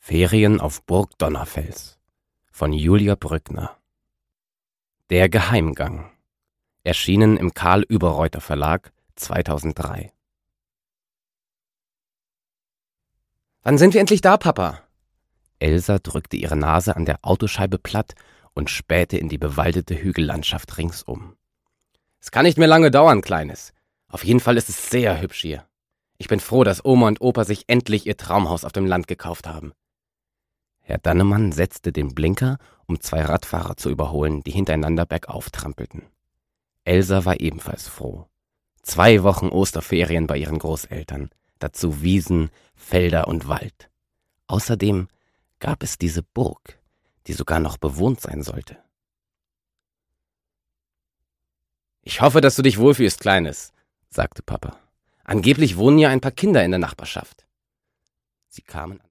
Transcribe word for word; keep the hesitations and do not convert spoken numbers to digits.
Ferien auf Burg Donnerfels von Julia Brückner. Der Geheimgang. Erschienen im Karl Überreuter Verlag zweitausenddrei. »Wann sind wir endlich da, Papa?« Elsa drückte ihre Nase an der Autoscheibe platt und spähte in die bewaldete Hügellandschaft ringsum. »Es kann nicht mehr lange dauern, Kleines. Auf jeden Fall ist es sehr hübsch hier. Ich bin froh, dass Oma und Opa sich endlich ihr Traumhaus auf dem Land gekauft haben.« Herr Dannemann setzte den Blinker, um zwei Radfahrer zu überholen, die hintereinander bergauf trampelten. Elsa war ebenfalls froh. Zwei Wochen Osterferien bei ihren Großeltern, dazu Wiesen, Felder und Wald. Außerdem gab es diese Burg, die sogar noch bewohnt sein sollte. »Ich hoffe, dass du dich wohlfühlst, Kleines«, sagte Papa. »Angeblich wohnen ja ein paar Kinder in der Nachbarschaft.« Sie kamen